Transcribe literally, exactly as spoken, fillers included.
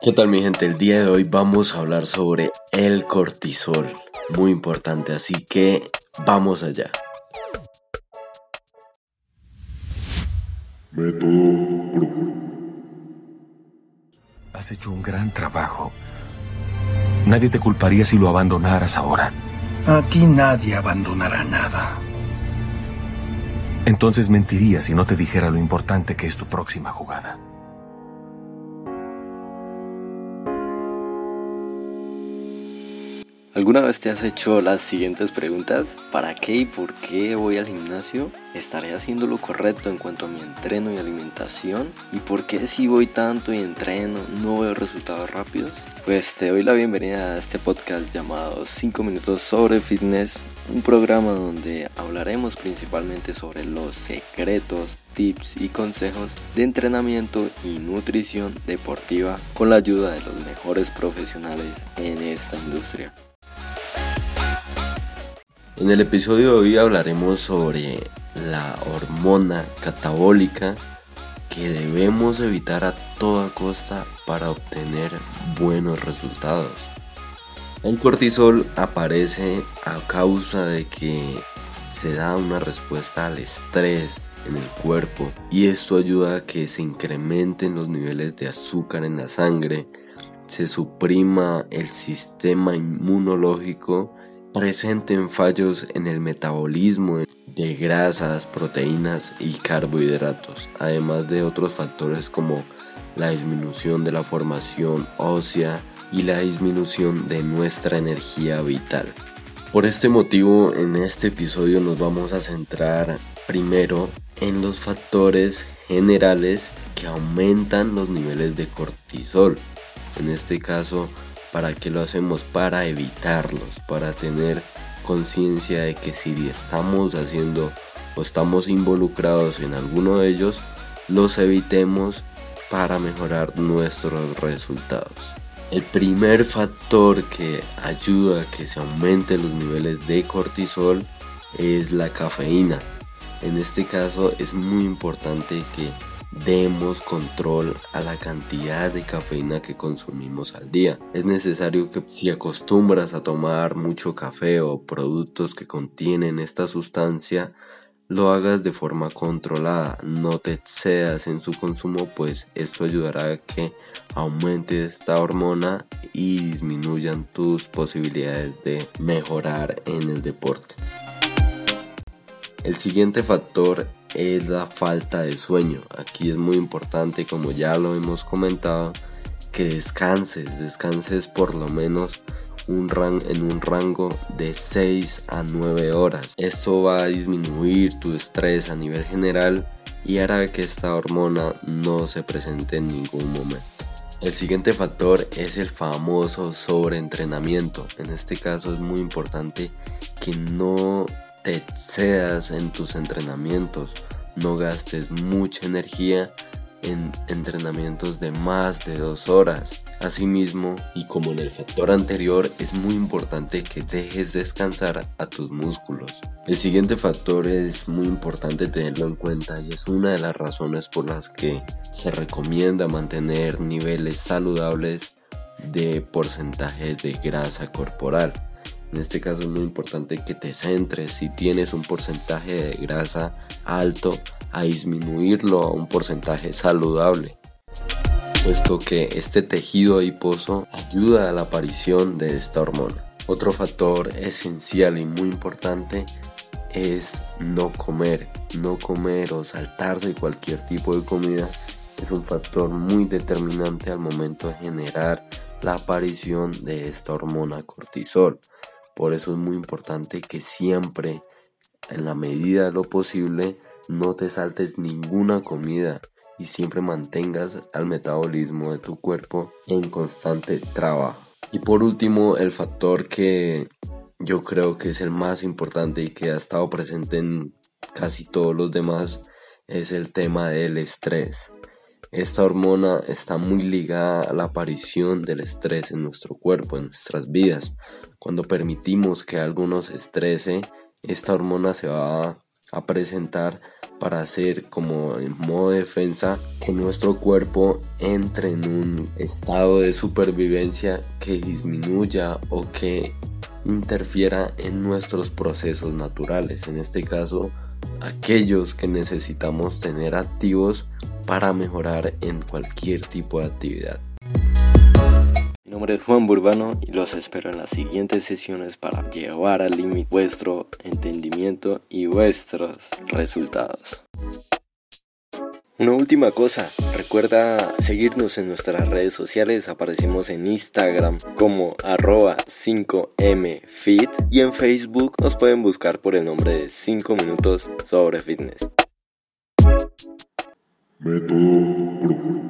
¿Qué tal, mi gente? El día de hoy vamos a hablar sobre el cortisol, muy importante, así que vamos allá. Método Brújula. Has hecho un gran trabajo. Nadie te culparía si lo abandonaras ahora. Aquí nadie abandonará nada. Entonces mentiría si no te dijera lo importante que es tu próxima jugada. ¿Alguna vez te has hecho las siguientes preguntas? ¿Para qué y por qué voy al gimnasio? ¿Estaré haciendo lo correcto en cuanto a mi entreno y alimentación? ¿Y por qué si voy tanto y entreno no veo resultados rápidos? Pues te doy la bienvenida a este podcast llamado cinco minutos sobre fitness, un programa donde hablaremos principalmente sobre los secretos, tips y consejos de entrenamiento y nutrición deportiva con la ayuda de los mejores profesionales en esta industria. En el episodio de hoy hablaremos sobre la hormona catabólica que debemos evitar a toda costa para obtener buenos resultados. El cortisol aparece a causa de que se da una respuesta al estrés en el cuerpo y esto ayuda a que se incrementen los niveles de azúcar en la sangre, se suprima el sistema inmunológico, presenten fallos en el metabolismo de grasas, proteínas y carbohidratos, además de otros factores como la disminución de la formación ósea y la disminución de nuestra energía vital. Por este motivo, en este episodio nos vamos a centrar primero en los factores generales que aumentan los niveles de cortisol. En este caso, ¿para qué lo hacemos? Para evitarlos, para tener conciencia de que si estamos haciendo o estamos involucrados en alguno de ellos, los evitemos para mejorar nuestros resultados. El primer factor que ayuda a que se aumenten los niveles de cortisol es la cafeína. En este caso es muy importante que demos control a la cantidad de cafeína que consumimos al día. Es necesario que si acostumbras a tomar mucho café o productos que contienen esta sustancia, lo hagas de forma controlada, no te excedas en su consumo, pues esto ayudará a que aumente esta hormona y disminuyan tus posibilidades de mejorar en el deporte. El siguiente factor es la falta de sueño. Aquí es muy importante, como ya lo hemos comentado, que descanses, descanses por lo menos un ran- en un rango de seis a nueve horas. Esto va a disminuir tu estrés a nivel general y hará que esta hormona no se presente en ningún momento. El siguiente factor es el famoso sobreentrenamiento. En este caso es muy importante que no te excedas en tus entrenamientos, no gastes mucha energía en entrenamientos de más de dos horas. Asimismo, y como en el factor anterior, es muy importante que dejes descansar a tus músculos. El siguiente factor es muy importante tenerlo en cuenta y es una de las razones por las que se recomienda mantener niveles saludables de porcentaje de grasa corporal. En este caso es muy importante que te centres, si tienes un porcentaje de grasa alto, a disminuirlo a un porcentaje saludable, puesto que este tejido adiposo ayuda a la aparición de esta hormona. Otro factor esencial y muy importante es no comer. No comer o saltarse cualquier tipo de comida es un factor muy determinante al momento de generar la aparición de esta hormona cortisol. Por eso es muy importante que siempre, en la medida de lo posible, no te saltes ninguna comida y siempre mantengas al metabolismo de tu cuerpo en constante trabajo. Y por último, el factor que yo creo que es el más importante y que ha estado presente en casi todos los demás es el tema del estrés. Esta hormona está muy ligada a la aparición del estrés en nuestro cuerpo, en nuestras vidas. Cuando permitimos que algo nos estrese, esta hormona se va a presentar para hacer como en modo defensa que nuestro cuerpo entre en un estado de supervivencia que disminuya o que interfiera en nuestros procesos naturales, en este caso aquellos que necesitamos tener activos para mejorar en cualquier tipo de actividad. Mi nombre es Juan Burbano y los espero en las siguientes sesiones para llevar al límite vuestro entendimiento y vuestros resultados. Una última cosa, recuerda seguirnos en nuestras redes sociales, aparecemos en Instagram como arroba cinco eme fit y en Facebook nos pueden buscar por el nombre de cinco minutos sobre fitness. Método Pro.